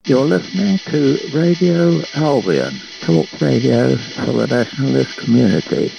You're listening to Radio Albion, talk radio for the nationalist community.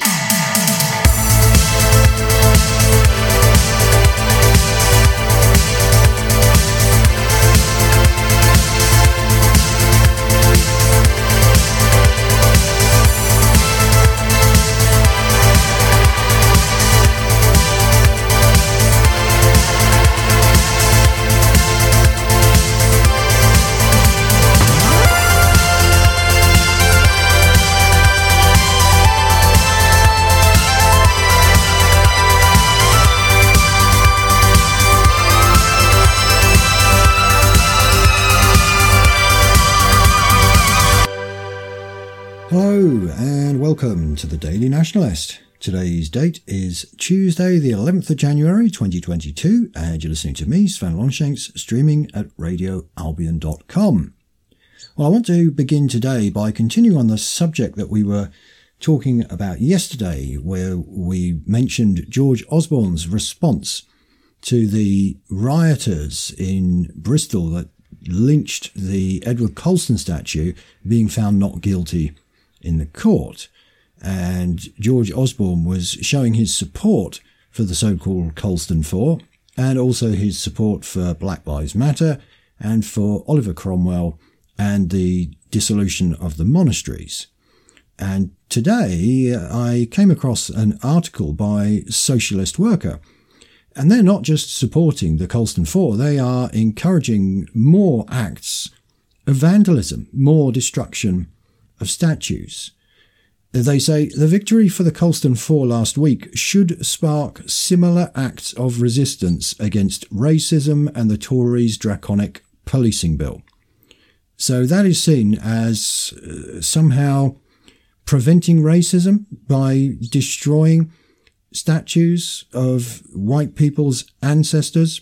Hello and welcome to the Daily Nationalist. Today's date is Tuesday the 11th of January 2022 and you're listening to me, Sven Longshanks, streaming at radioalbion.com. Well, I want to begin today by continuing on the subject that we were talking about yesterday, where we mentioned George Osborne's response to the rioters in Bristol that lynched the Edward Colston statue being found not guilty in the court. And George Osborne was showing his support for the so-called Colston Four and also his support for Black Lives Matter and for Oliver Cromwell and the dissolution of the monasteries. And today I came across an article by Socialist Worker, and they're not just supporting the Colston Four, they are encouraging more acts of vandalism, more destruction of statues. They say the victory for the Colston Four last week should spark similar acts of resistance against racism and the Tories' draconic policing bill. So that is seen as somehow preventing racism by destroying statues of white people's ancestors,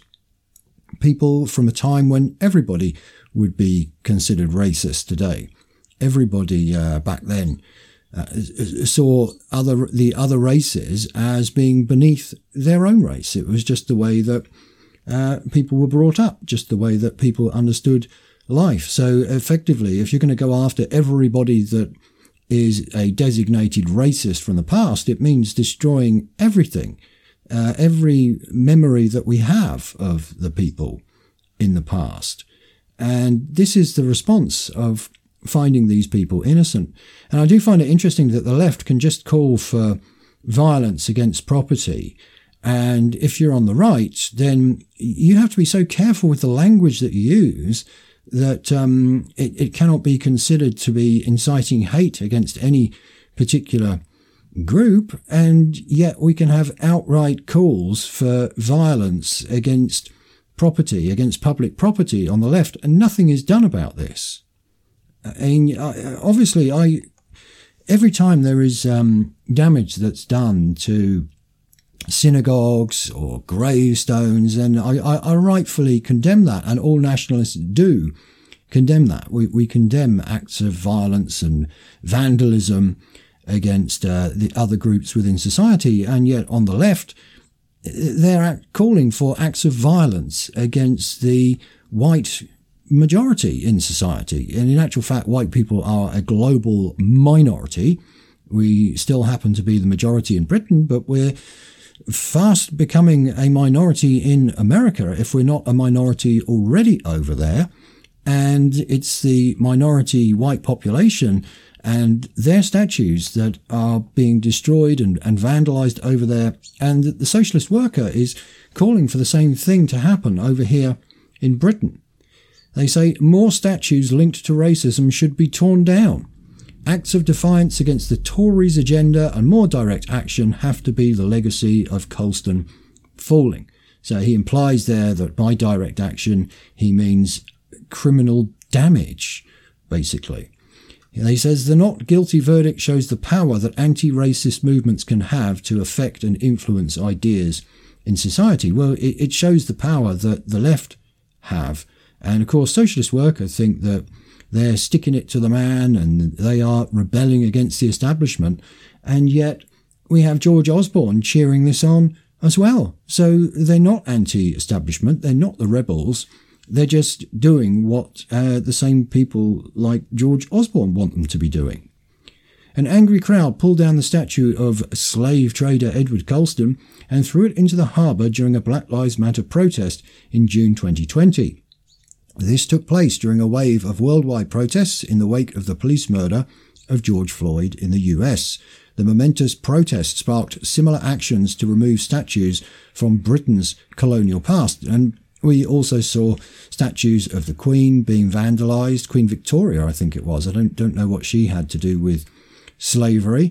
people from a time when everybody would be considered racist today. Everybody back then saw the other races as being beneath their own race. It was just the way that people were brought up, just the way that people understood life. So effectively, if you're going to go after everybody that is a designated racist from the past, it means destroying everything, every memory that we have of the people in the past. And this is the response of finding these people innocent. And I do find it interesting that the left can just call for violence against property. And if you're on the right, then you have to be so careful with the language that you use that it cannot be considered to be inciting hate against any particular group. And yet we can have outright calls for violence against property, against public property on the left, and nothing is done about this. And obviously, every time there is damage that's done to synagogues or gravestones, and I rightfully condemn that, and all nationalists do condemn that. We condemn acts of violence and vandalism against the other groups within society, and yet on the left, they're calling for acts of violence against the white majority in society. And in actual fact, white people are a global minority. We still happen to be the majority in Britain, but we're fast becoming a minority in America if we're not a minority already over there. And it's the minority white population and their statues that are being destroyed and vandalized over there. And the Socialist Worker is calling for the same thing to happen over here in Britain. They say more statues linked to racism should be torn down. Acts of defiance against the Tories' agenda and more direct action have to be the legacy of Colston falling. So he implies there that by direct action, he means criminal damage, basically. He says the not guilty verdict shows the power that anti-racist movements can have to affect and influence ideas in society. Well, it shows the power that the left have. And of course, Socialist Workers think that they're sticking it to the man and they are rebelling against the establishment. And yet we have George Osborne cheering this on as well. So they're not anti-establishment. They're not the rebels. They're just doing what the same people like George Osborne want them to be doing. An angry crowd pulled down the statue of slave trader Edward Colston and threw it into the harbour during a Black Lives Matter protest in June 2020. This took place during a wave of worldwide protests in the wake of the police murder of George Floyd in the US. The momentous protest sparked similar actions to remove statues from Britain's colonial past, and we also saw statues of the Queen being vandalised. Queen Victoria, I think it was. I don't know what she had to do with slavery.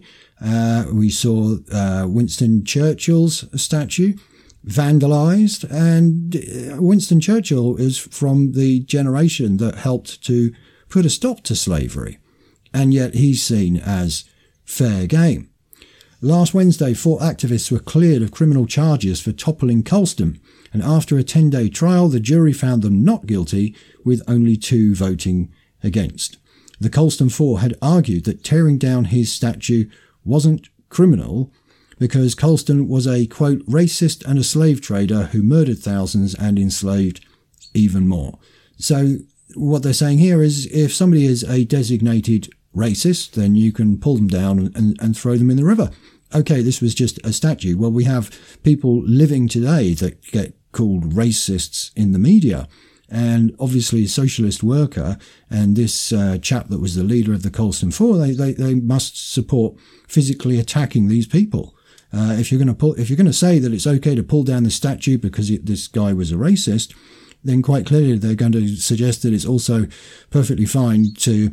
We saw Winston Churchill's statue vandalised, and Winston Churchill is from the generation that helped to put a stop to slavery, and yet he's seen as fair game. Last Wednesday, 4 activists were cleared of criminal charges for toppling Colston, and after a 10-day trial, the jury found them not guilty, with only 2 voting against. The Colston 4 had argued that tearing down his statue wasn't criminal because Colston was a, quote, racist and a slave trader who murdered thousands and enslaved even more. So what they're saying here is if somebody is a designated racist, then you can pull them down and throw them in the river. Okay, this was just a statue. Well, we have people living today that get called racists in the media. And obviously a socialist worker and this chap that was the leader of the Colston 4, they must support physically attacking these people. If you're going to say that it's okay to pull down the statue because this guy was a racist, then quite clearly they're going to suggest that it's also perfectly fine to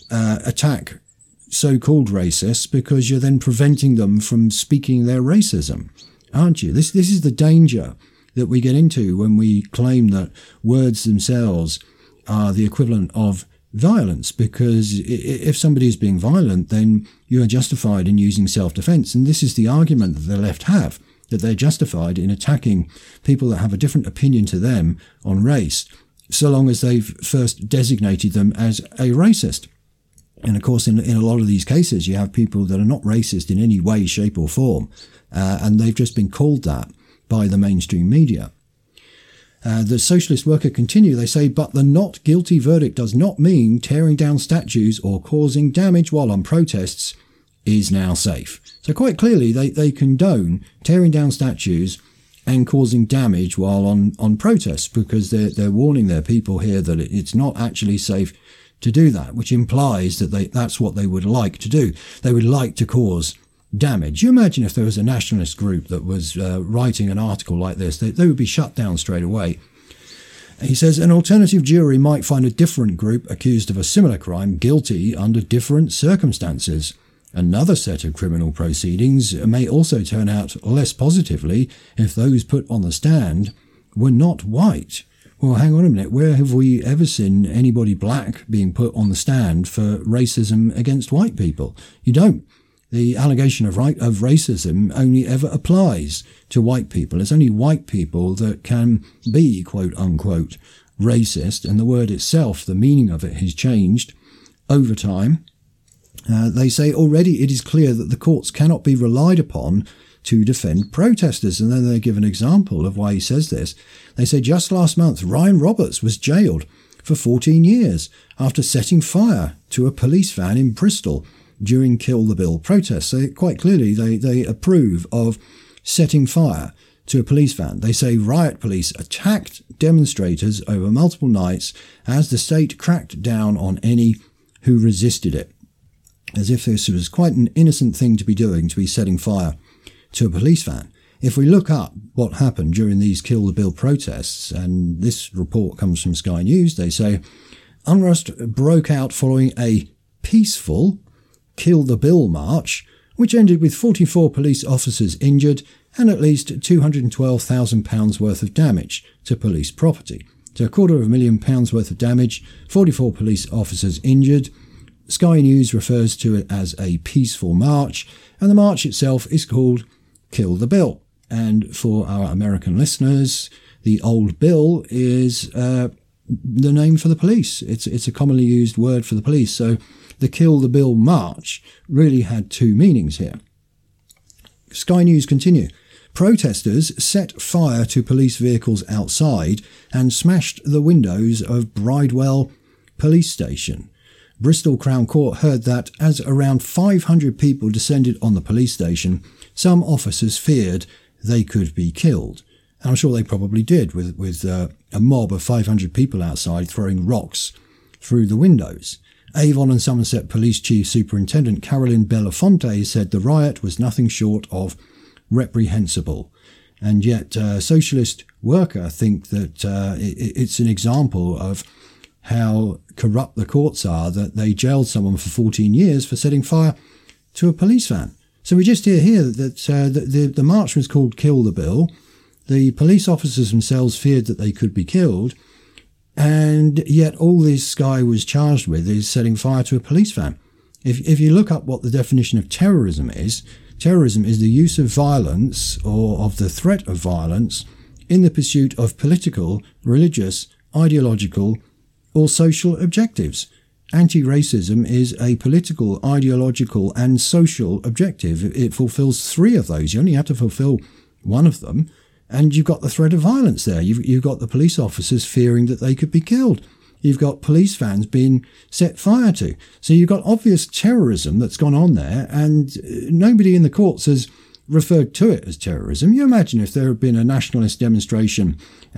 attack so-called racists because you're then preventing them from speaking their racism, aren't you? This is the danger that we get into when we claim that words themselves are the equivalent of violence, because if somebody is being violent, then you are justified in using self-defense. And this is the argument that the left have, that they're justified in attacking people that have a different opinion to them on race, so long as they've first designated them as a racist. And of course, in a lot of these cases, you have people that are not racist in any way, shape or form, and they've just been called that by the mainstream media. The socialist worker continue, they say, but the not guilty verdict does not mean tearing down statues or causing damage while on protests is now safe. So quite clearly, they condone tearing down statues and causing damage while on protests, because they're warning their people here that it's not actually safe to do that, which implies that that's what they would like to do. They would like to cause damage. You imagine if there was a nationalist group that was writing an article like this, they would be shut down straight away. He says an alternative jury might find a different group accused of a similar crime guilty under different circumstances. Another set of criminal proceedings may also turn out less positively if those put on the stand were not white. Well, hang on a minute. Where have we ever seen anybody black being put on the stand for racism against white people? You don't. The allegation of racism only ever applies to white people. It's only white people that can be, quote unquote, racist. And the word itself, the meaning of it has changed over time. They say already it is clear that the courts cannot be relied upon to defend protesters. And then they give an example of why he says this. They say just last month, Ryan Roberts was jailed for 14 years after setting fire to a police van in Bristol during Kill the Bill protests. So quite clearly they approve of setting fire to a police van. They say riot police attacked demonstrators over multiple nights as the state cracked down on any who resisted it. As if this was quite an innocent thing to be doing, to be setting fire to a police van. If we look up what happened during these Kill the Bill protests, and this report comes from Sky News, they say unrest broke out following a peaceful Kill the Bill march, which ended with 44 police officers injured and at least £212,000 worth of damage to police property. So £250,000 worth of damage, 44 police officers injured. Sky News refers to it as a peaceful march, and the march itself is called Kill the Bill. And for our American listeners, the old bill is the name for the police. It's a commonly used word for the police. So the Kill the Bill march really had 2 meanings here. Sky News continue. Protesters set fire to police vehicles outside and smashed the windows of Bridewell police station. Bristol Crown Court heard that as around 500 people descended on the police station, some officers feared they could be killed. And I'm sure they probably did, with a mob of 500 people outside throwing rocks through the windows. Avon and Somerset Police Chief Superintendent Carolyn Belafonte said the riot was nothing short of reprehensible. And yet Socialist Worker think that it's an example of how corrupt the courts are, that they jailed someone for 14 years for setting fire to a police van. So we just hear here that the march was called Kill the Bill. The police officers themselves feared that they could be killed, and yet all this guy was charged with is setting fire to a police van. If you look up what the definition of terrorism is the use of violence or of the threat of violence in the pursuit of political, religious, ideological, or social objectives. Anti-racism is a political, ideological, and social objective. It fulfills three of those. You only have to fulfill one of them, and you've got the threat of violence there. You've got the police officers fearing that they could be killed. You've got police vans being set fire to. So you've got obvious terrorism that's gone on there, and nobody in the courts has referred to it as terrorism. You imagine if there had been a nationalist demonstration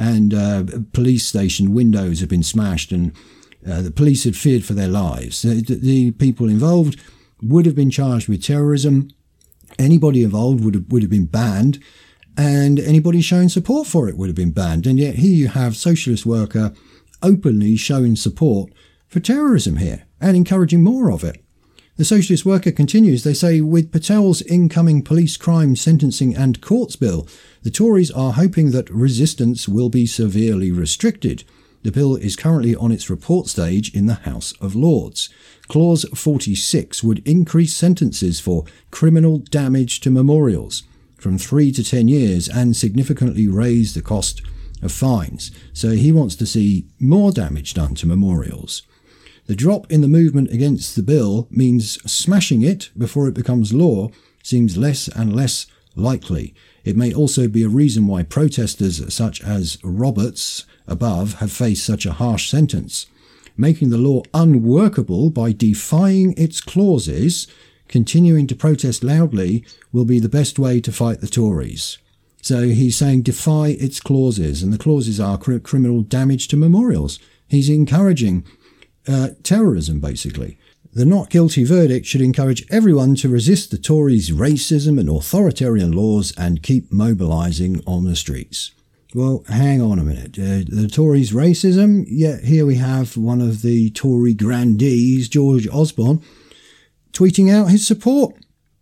and police station windows had been smashed and the police had feared for their lives. The people involved would have been charged with terrorism. Anybody involved would have been banned, and anybody showing support for it would have been banned. And yet here you have Socialist Worker openly showing support for terrorism here and encouraging more of it. The Socialist Worker continues, they say, with Patel's incoming police crime sentencing and courts bill, the Tories are hoping that resistance will be severely restricted. The bill is currently on its report stage in the House of Lords. Clause 46 would increase sentences for criminal damage to memorials from 3 to 10 years and significantly raise the cost of fines. So he wants to see more damage done to memorials. The drop in the movement against the bill means smashing it before it becomes law seems less and less likely. It may also be a reason why protesters such as Roberts above have faced such a harsh sentence. Making the law unworkable by defying its clauses, continuing to protest loudly, will be the best way to fight the Tories. So he's saying defy its clauses, and the clauses are criminal damage to memorials. He's encouraging terrorism, basically. The not guilty verdict should encourage everyone to resist the Tories' racism and authoritarian laws and keep mobilising on the streets. Well, hang on a minute. The Tories' racism? Yeah, here we have one of the Tory grandees, George Osborne, tweeting out his support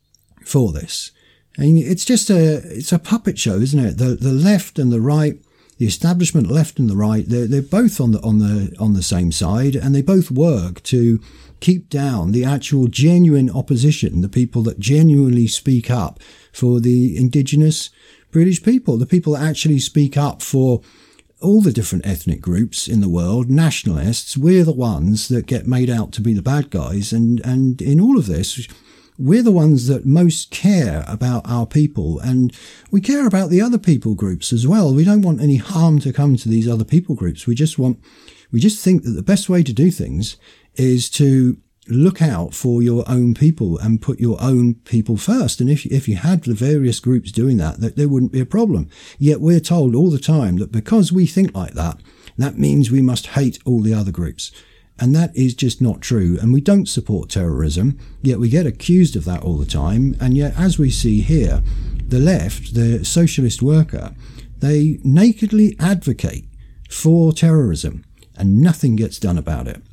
for this. And it's a puppet show, isn't it? The left and the right, the establishment left and the right, they're both on the same side, and they both work to keep down the actual genuine opposition, the people that genuinely speak up for the indigenous British people, the people that actually speak up for all the different ethnic groups in the world, nationalists. We're the ones that get made out to be the bad guys, and in all of this, we're the ones that most care about our people, and we care about the other people groups as well. We don't want any harm to come to these other people groups. We just think that the best way to do things is to look out for your own people and put your own people first. And if you had the various groups doing that there wouldn't be a problem. Yet we're told all the time that because we think like that, that means we must hate all the other groups. And that is just not true. And we don't support terrorism, yet we get accused of that all the time. And yet, as we see here, the left, the Socialist Worker, they nakedly advocate for terrorism and nothing gets done about it.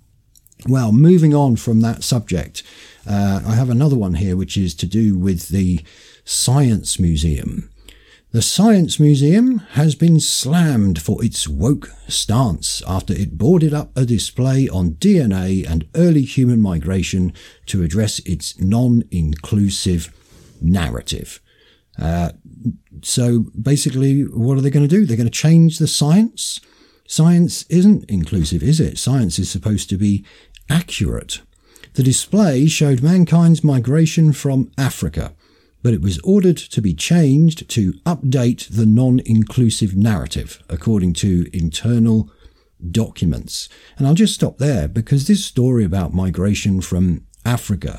Well, moving on from that subject, I have another one here which is to do with the Science Museum. The Science Museum has been slammed for its woke stance after it boarded up a display on DNA and early human migration to address its non-inclusive narrative. So basically, what are they going to do? They're going to change the science? Science isn't inclusive, is it? Science is supposed to be accurate. The display showed mankind's migration from Africa, but it was ordered to be changed to update the non-inclusive narrative, according to internal documents. And I'll just stop there, because this story about migration from Africa,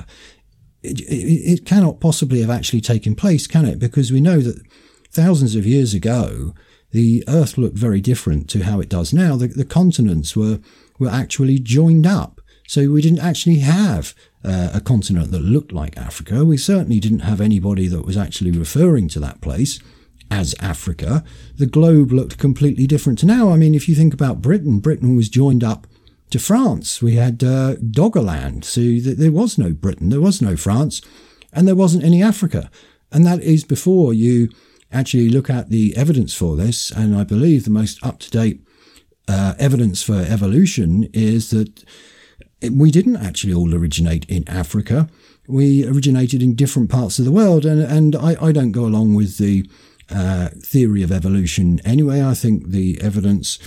it cannot possibly have actually taken place, can it? Because we know that thousands of years ago, the Earth looked very different to how it does now. The continents were actually joined up. So we didn't actually have a continent that looked like Africa. We certainly didn't have anybody that was actually referring to that place as Africa. The globe looked completely different to now. I mean, if you think about Britain was joined up to France. We had Doggerland, so there was no Britain, there was no France, and there wasn't any Africa. And that is before you actually look at the evidence for this. And I believe the most up-to-date evidence for evolution is that we didn't actually all originate in Africa. We originated in different parts of the world. And I don't go along with the theory of evolution anyway. I think the evidence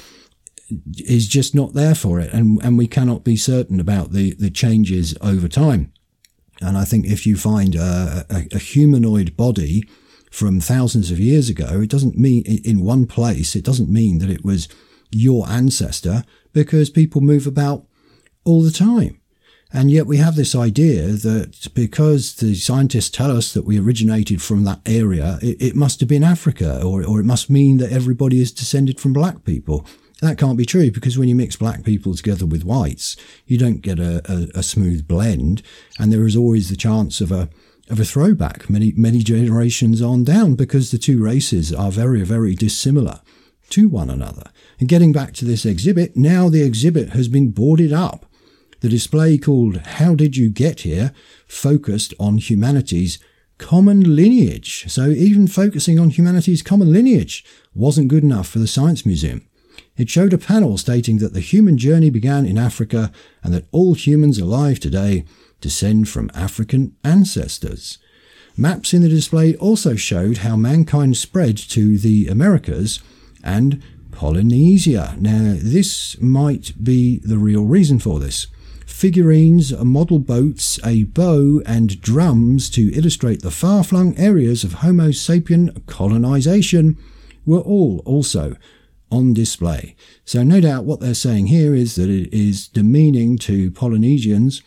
is just not there for it, and we cannot be certain about the changes over time. And I think if you find a humanoid body from thousands of years ago, it doesn't mean in one place, it doesn't mean that it was your ancestor, because people move about all the time. And yet we have this idea that because the scientists tell us that we originated from that area, it must have been Africa, or it must mean that everybody is descended from black people. That can't be true, because when you mix black people together with whites, you don't get a smooth blend, and there is always the chance of a throwback many generations on down, because the two races are very, very dissimilar to one another. And getting back to this exhibit, now the exhibit has been boarded up. The display, called "How Did You Get Here?" focused on humanity's common lineage. So even focusing on humanity's common lineage wasn't good enough for the Science Museum. It showed a panel stating that the human journey began in Africa and that all humans alive today descend from African ancestors. Maps in the display also showed how mankind spread to the Americas and Polynesia. Now, this might be the real reason for this. Figurines, model boats, a bow, and drums to illustrate the far-flung areas of Homo sapien colonization were all also on display. So no doubt what they're saying here is that it is demeaning to Polynesians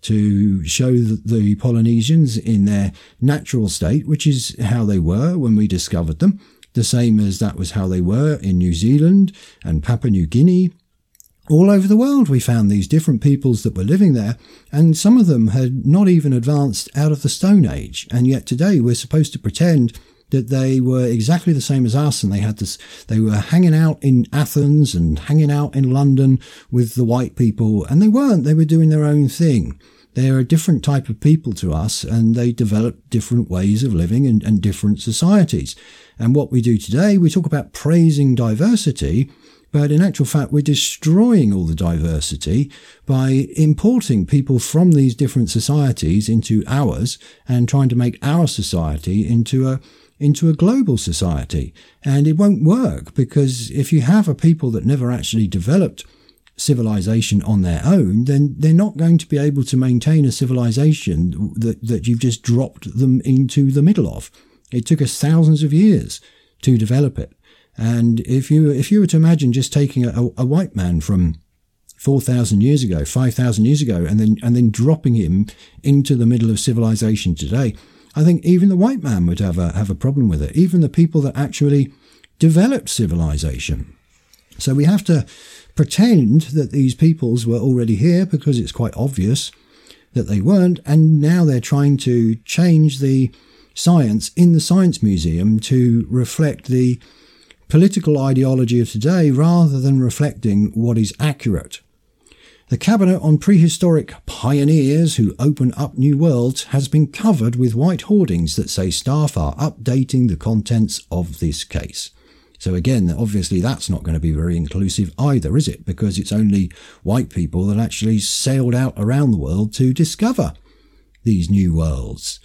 to show the Polynesians in their natural state, which is how they were when we discovered them, the same as that was how they were in New Zealand and Papua New Guinea. All over the world we found these different peoples that were living there, and some of them had not even advanced out of the Stone Age, and yet today we're supposed to pretend that they were exactly the same as us, and they were hanging out in Athens and hanging out in London with the white people, and they weren't. They were doing their own thing. They're a different type of people to us, and they developed different ways of living and different societies. And what we do today, we talk about praising diversity, but in actual fact, we're destroying all the diversity by importing people from these different societies into ours and trying to make our society into a global society. And it won't work, because if you have a people that never actually developed civilization on their own, then they're not going to be able to maintain a civilization that you've just dropped them into the middle of. It took us thousands of years to develop it. And if you were to imagine just taking a white man from 4,000 years ago, 5,000 years ago, and then dropping him into the middle of civilization today, I think even the white man would have a problem with it, even the people that actually developed civilization. So we have to pretend that these peoples were already here, because it's quite obvious that they weren't, and now they're trying to change the science in the Science Museum to reflect the political ideology of today rather than reflecting what is accurate. The Cabinet on Prehistoric Pioneers Who Open Up New Worlds has been covered with white hoardings that say staff are updating the contents of this case. So again, obviously that's not going to be very inclusive either, is it? Because it's only white people that actually sailed out around the world to discover these new worlds.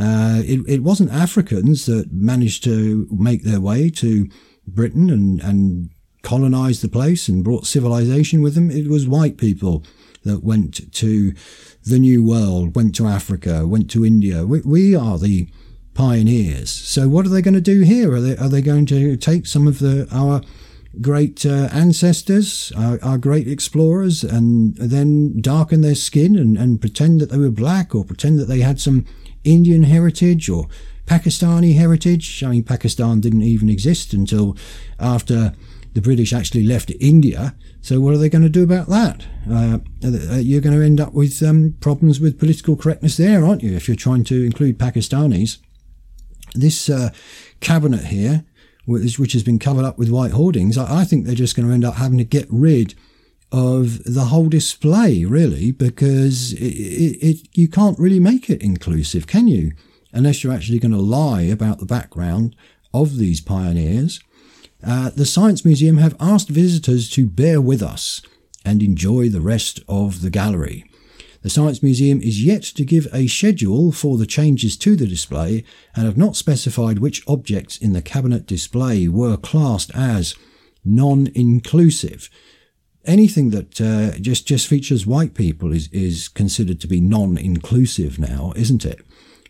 It wasn't Africans that managed to make their way to Britain and colonized the place and brought civilization with them. It was white people that went to the New World, went to Africa, went to India. We are the pioneers. So what are they going to do here? Are they going to take some of our great ancestors, our great explorers, and then darken their skin and pretend that they were black, or pretend that they had some Indian heritage or Pakistani heritage? I mean, Pakistan didn't even exist until after the British actually left India. So what are they going to do about that? You're going to end up with problems with political correctness there, aren't you, if you're trying to include Pakistanis? This cabinet here, which has been covered up with white hoardings, I think they're just going to end up having to get rid of the whole display, really, because you can't really make it inclusive, can you? Unless you're actually going to lie about the background of these pioneers. The Science Museum have asked visitors to bear with us and enjoy the rest of the gallery. The Science Museum is yet to give a schedule for the changes to the display and have not specified which objects in the cabinet display were classed as non-inclusive. Anything that just features white people is considered to be non-inclusive now, isn't it?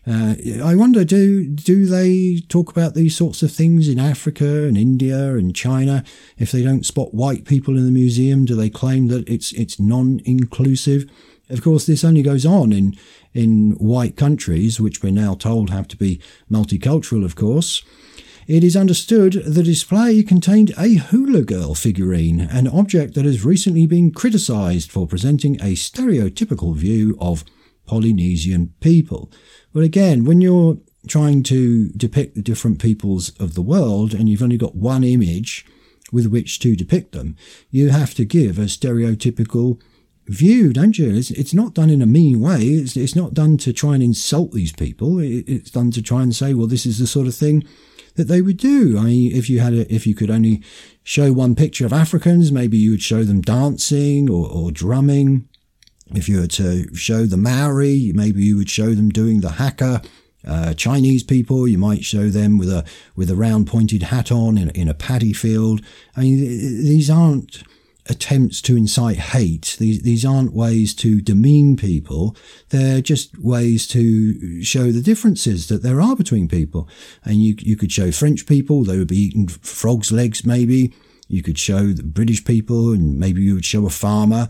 I wonder, do they talk about these sorts of things in Africa and India and China? If they don't spot white people in the museum, do they claim that it's non-inclusive? Of course, this only goes on in white countries, which we're now told have to be multicultural, of course. It is understood the display contained a hula girl figurine, an object that has recently been criticised for presenting a stereotypical view of Polynesian people. But again, when you're trying to depict the different peoples of the world and you've only got one image with which to depict them, you have to give a stereotypical view, don't you? It's not done in a mean way. It's not done to try and insult these people. It's done to try and say, well, this is the sort of thing that they would do. I mean, if you could only show one picture of Africans, maybe you would show them dancing or drumming. If you were to show the Maori, maybe you would show them doing the haka. Chinese people, you might show them with a round pointed hat on in a paddy field. I mean, these aren't attempts to incite hate. These aren't ways to demean people. They're just ways to show the differences that there are between people. And you could show French people, they would be eating frogs' legs maybe. You could show the British people, and maybe you would show a farmer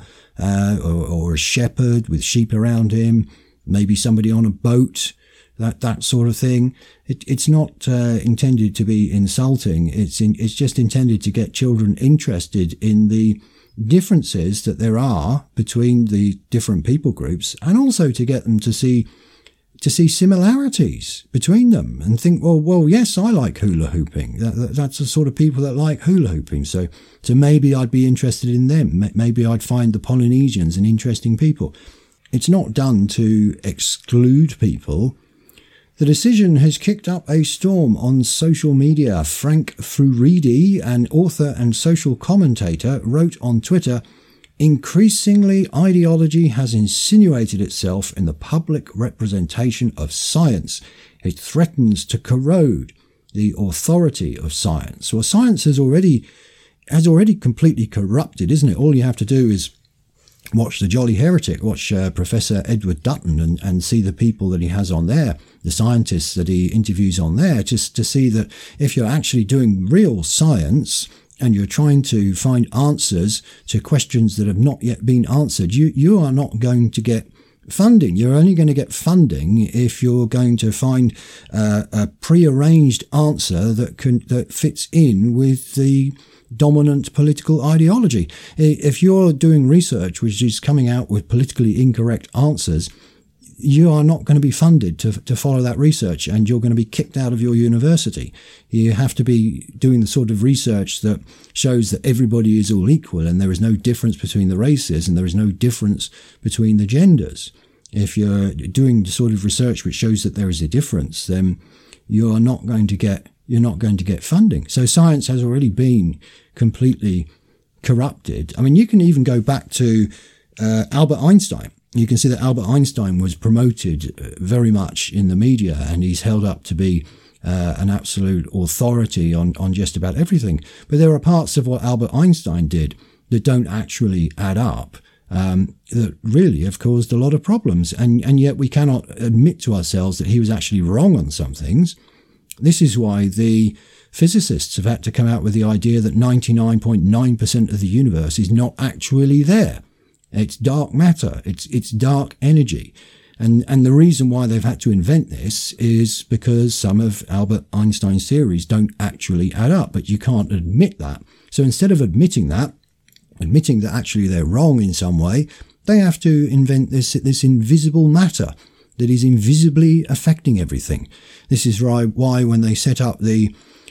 or a shepherd with sheep around him, maybe somebody on a boat, that sort of thing. It's not intended to be insulting. It's just intended to get children interested in the differences that there are between the different people groups, and also to get them to see similarities between them and think, well, yes, I like hula hooping. That's the sort of people that like hula hooping. So maybe I'd be interested in them. Maybe I'd find the Polynesians an interesting people. It's not done to exclude people. The decision has kicked up a storm on social media. Frank Furedi, an author and social commentator, wrote on Twitter, "Increasingly, ideology has insinuated itself in the public representation of science. It threatens to corrode the authority of science." Well, science has already completely corrupted, isn't it? All you have to do is watch The Jolly Heretic, watch Professor Edward Dutton and see the people that he has on there, the scientists that he interviews on there, just to see that if you're actually doing real science and you're trying to find answers to questions that have not yet been answered, you are not going to get funding. You're only going to get funding if you're going to find a prearranged answer that fits in with the dominant political ideology. If you're doing research which is coming out with politically incorrect answers, you are not going to be funded to follow that research, and you're going to be kicked out of your university. You have to be doing the sort of research that shows that everybody is all equal and there is no difference between the races and there is no difference between the genders. If you're doing the sort of research which shows that there is a difference, then you're not going to get funding. So science has already been completely corrupted. I mean, you can even go back to Albert Einstein. You can see that Albert Einstein was promoted very much in the media, and he's held up to be an absolute authority on just about everything. But there are parts of what Albert Einstein did that don't actually add up. that really have caused a lot of problems. And yet we cannot admit to ourselves that he was actually wrong on some things. This is why the physicists have had to come out with the idea that 99.9% of the universe is not actually there. It's dark matter. It's dark energy. And the reason why they've had to invent this is because some of Albert Einstein's theories don't actually add up, but you can't admit that. So instead of admitting that actually they're wrong in some way, they have to invent this invisible matter that is invisibly affecting everything. This is why when they set up the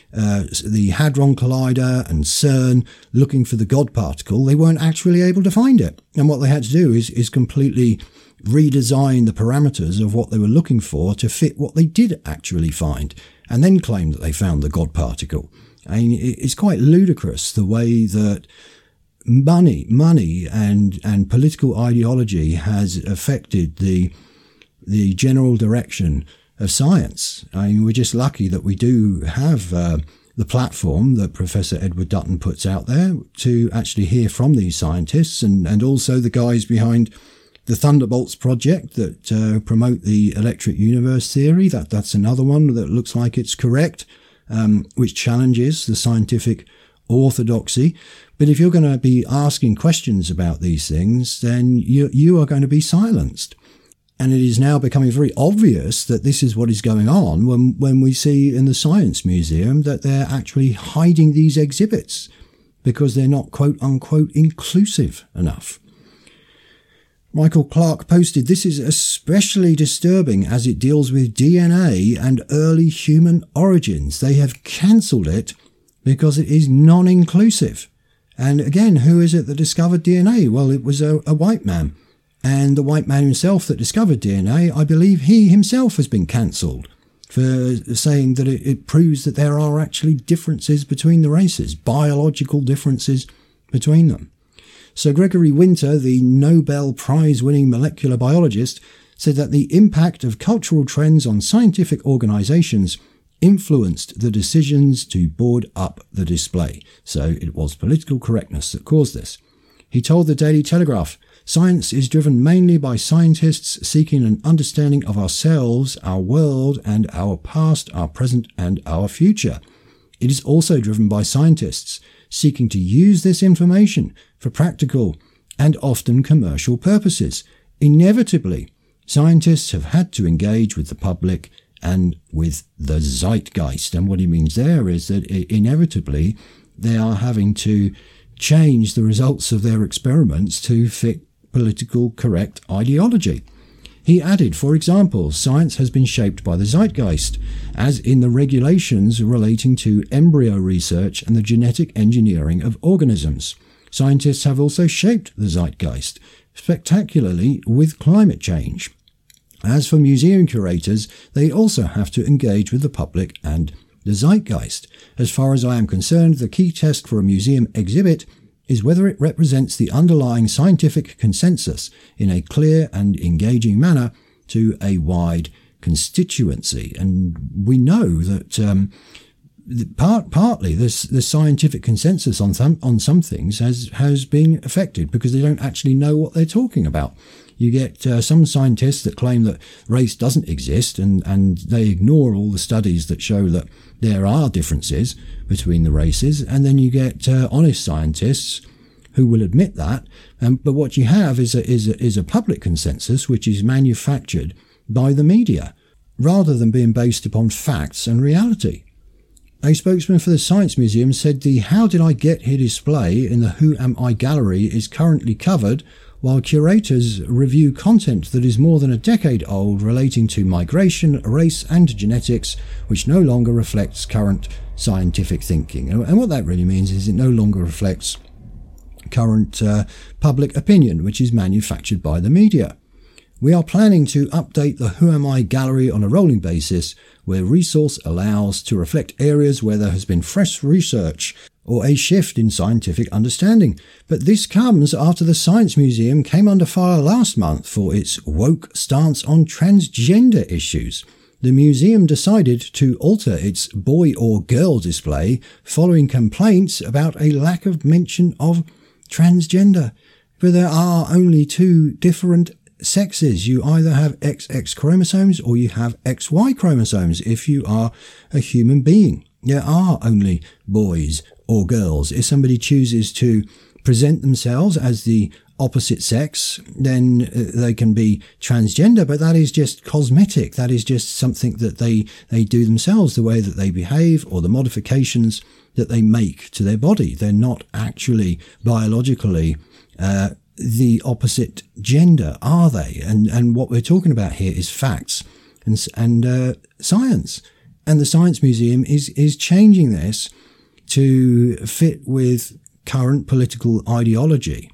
Hadron Collider and CERN looking for the God particle, they weren't actually able to find it. And what they had to do is completely redesign the parameters of what they were looking for to fit what they did actually find, and then claim that they found the God particle. I mean, it's quite ludicrous the way that money and political ideology has affected the general direction of science. I mean, we're just lucky that we do have the platform that Professor Edward Dutton puts out there to actually hear from these scientists and also the guys behind the Thunderbolts project that promote the electric universe theory. That's another one that looks like it's correct, which challenges the scientific orthodoxy. But if you're going to be asking questions about these things, then you are going to be silenced. And it is now becoming very obvious that this is what is going on when we see in the Science Museum that they're actually hiding these exhibits because they're not quote unquote inclusive enough. Michael Clark posted, "This is especially disturbing as it deals with DNA and early human origins. They have cancelled it because it is non-inclusive." And again, who is it that discovered DNA? Well, it was a white man. And the white man himself that discovered DNA, I believe he himself has been cancelled for saying that it proves that there are actually differences between the races, biological differences between them. So Gregory Winter, the Nobel Prize-winning molecular biologist, said that the impact of cultural trends on scientific organisations influenced the decisions to board up the display. So it was political correctness that caused this. He told the Daily Telegraph, "Science is driven mainly by scientists seeking an understanding of ourselves, our world, and our past, our present, and our future. It is also driven by scientists seeking to use this information for practical and often commercial purposes. Inevitably, scientists have had to engage with the public and with the zeitgeist." And what he means there is that inevitably they are having to change the results of their experiments to fit political correct ideology. He added, for example, science has been shaped by the zeitgeist, as in the regulations relating to embryo research and the genetic engineering of organisms. Scientists have also shaped the zeitgeist, spectacularly with climate change. As for museum curators, they also have to engage with the public and the zeitgeist. As far as I am concerned, the key test for a museum exhibit is whether it represents the underlying scientific consensus in a clear and engaging manner to a wide constituency. And we know that partly the scientific consensus on some things has been affected because they don't actually know what they're talking about. You get some scientists that claim that race doesn't exist and they ignore all the studies that show that there are differences between the races. And then you get honest scientists who will admit that. But what you have is a public consensus which is manufactured by the media rather than being based upon facts and reality. A spokesman for the Science Museum said the How Did I Get Here display in the Who Am I gallery is currently covered while curators review content that is more than a decade old relating to migration, race and genetics, which no longer reflects current scientific thinking. And what that really means is it no longer reflects current public opinion, which is manufactured by the media. We are planning to update the Who Am I gallery on a rolling basis where resource allows to reflect areas where there has been fresh research or a shift in scientific understanding. But this comes after the Science Museum came under fire last month for its woke stance on transgender issues. The museum decided to alter its boy or girl display following complaints about a lack of mention of transgender. But there are only two different sexes. You either have XX chromosomes or you have XY chromosomes if you are a human being. There are only boys or girls. If somebody chooses to present themselves as the opposite sex, then they can be transgender, but that is just cosmetic. That is just something that they do themselves, the way that they behave or the modifications that they make to their body. They're not actually biologically the opposite gender, are they? And what we're talking about here is facts and science. And the Science Museum is changing this to fit with current political ideology,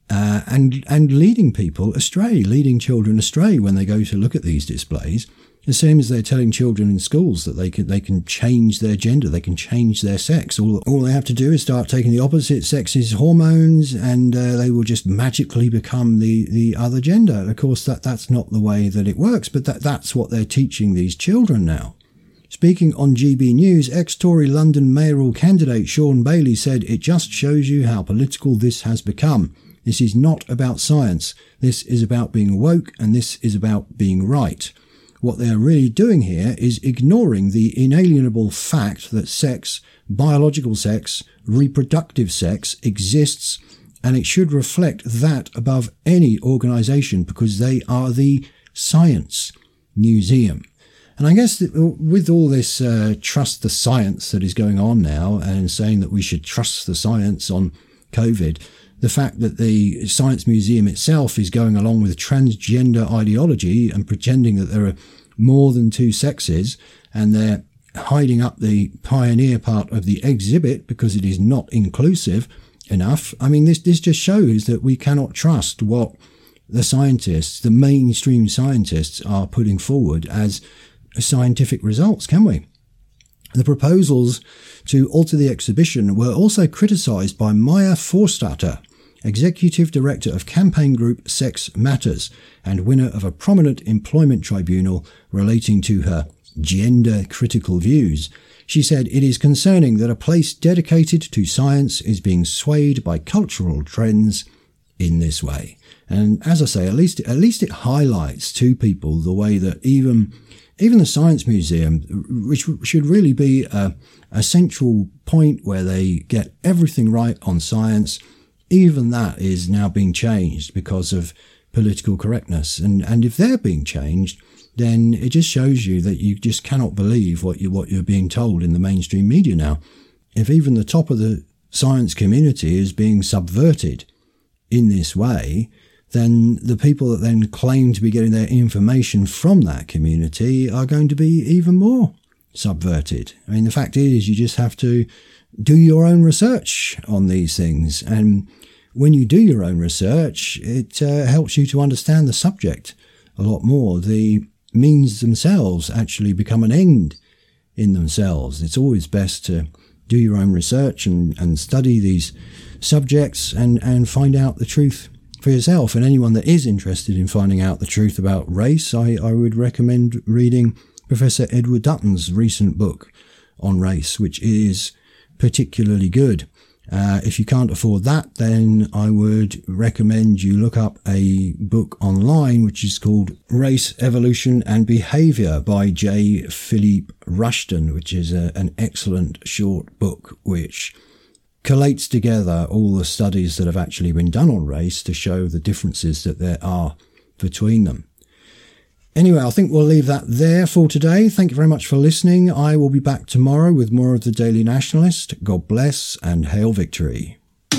and leading people astray, leading children astray when they go to look at these displays. The same as they're telling children in schools that they can change their gender, they can change their sex. All they have to do is start taking the opposite sex's hormones, and they will just magically become the other gender. Of course, that's not the way that it works, but that's what they're teaching these children now. Speaking on GB News, ex-Tory London mayoral candidate Sean Bailey said, "It just shows you how political this has become. This is not about science. This is about being woke, and this is about being right. What they are really doing here is ignoring the inalienable fact that sex, biological sex, reproductive sex exists, and it should reflect that above any organisation because they are the Science Museum." And I guess that with all this trust the science that is going on now and saying that we should trust the science on COVID, the fact that the Science Museum itself is going along with transgender ideology and pretending that there are more than two sexes, and they're hiding up the pioneer part of the exhibit because it is not inclusive enough. I mean, this just shows that we cannot trust what the scientists, the mainstream scientists, are putting forward as scientific results, can we? The proposals to alter the exhibition were also criticised by Maya Forstater, Executive Director of campaign group Sex Matters and winner of a prominent employment tribunal relating to her gender-critical views. She said, "It is concerning that a place dedicated to science is being swayed by cultural trends in this way." And as I say, at least it highlights to people the way that even the Science Museum, which should really be a central point where they get everything right on science, even that is now being changed because of political correctness. And if they're being changed, then it just shows you that you just cannot believe what you're being told in the mainstream media now. If even the top of the science community is being subverted in this way, then the people that then claim to be getting their information from that community are going to be even more subverted. I mean, the fact is, you just have to do your own research on these things. And when you do your own research, it helps you to understand the subject a lot more. The means themselves actually become an end in themselves. It's always best to do your own research and study these subjects and find out the truth for yourself. And anyone that is interested in finding out the truth about race, I would recommend reading Professor Edward Dutton's recent book on race, which is particularly good. If you can't afford that, then I would recommend you look up a book online which is called Race, Evolution and Behaviour by J. Philippe Rushton, which is an excellent short book which collates together all the studies that have actually been done on race to show the differences that there are between them. Anyway, I think we'll leave that there for today. Thank you very much for listening. I will be back tomorrow with more of the Daily Nationalist. God bless and hail victory.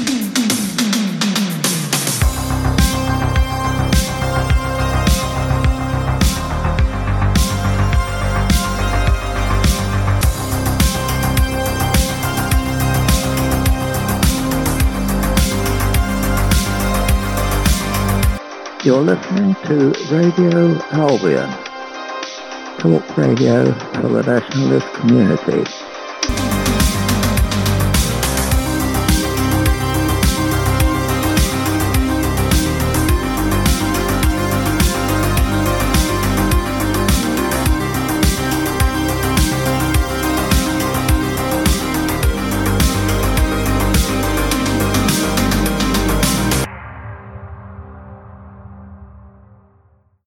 You're listening to Radio Albion, talk radio for the nationalist community.